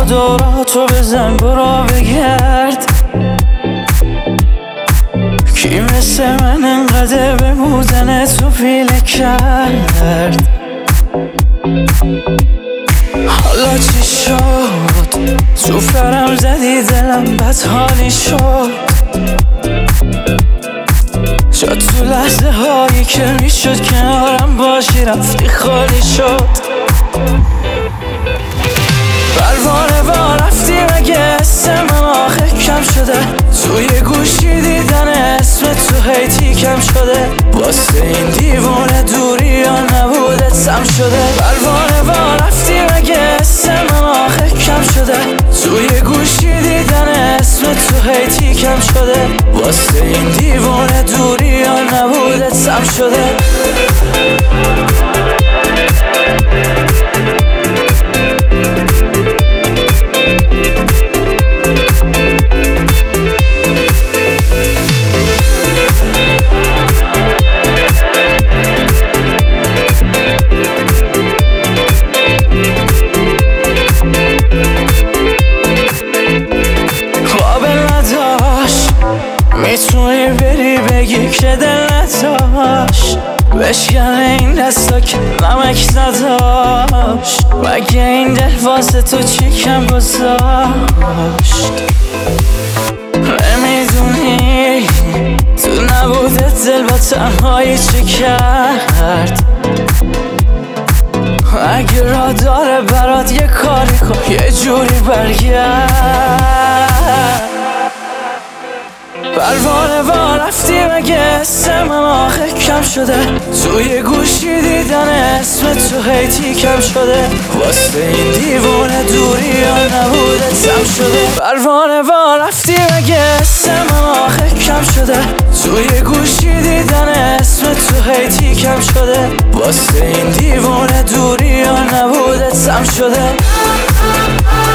دوراتو بزن برو بگرد کی مثل من انقدر به بودن تو پیله کرد حالا چی شد تو فرم زدی دلم بدحالی شد شد تو لحظه هایی که میشد کنارم باشی رفتی خالی شد پروانه با رفتی مگه اسم من آخه کم شده توی گوشی دیدن اسم تو هیتی کم شده واسه این دیوونه دوری یا نبوده سم شده پروانه با رفتی مگه اسم من آخه کم شده توی گوشی دیدن اسم تو هیتی کم شده واسه این دیوونه دوری یا نبوده سم شده میتونی بری بگی که دل نداشت بشکنه این دستا که نمک نداشت مگه این دل واسه تو چی کم گذاشت نمیدونی تو نبوده دل با تنهایی چی کرد اگه را داره برات یه کاری کن یه جوری برگرد پروانه با رفتی مگه اسم من آخه کم شده توی گوشی دیدن اسم تو هیتی کم شده واسه این دیوونه دوری یا نبوده سم شده پروانه با رفتی مگه اسم من آخه کم شده توی گوشی دیدن اسم تو هیتی کم شده واسه این دیوونه دوری یا نبوده سم شده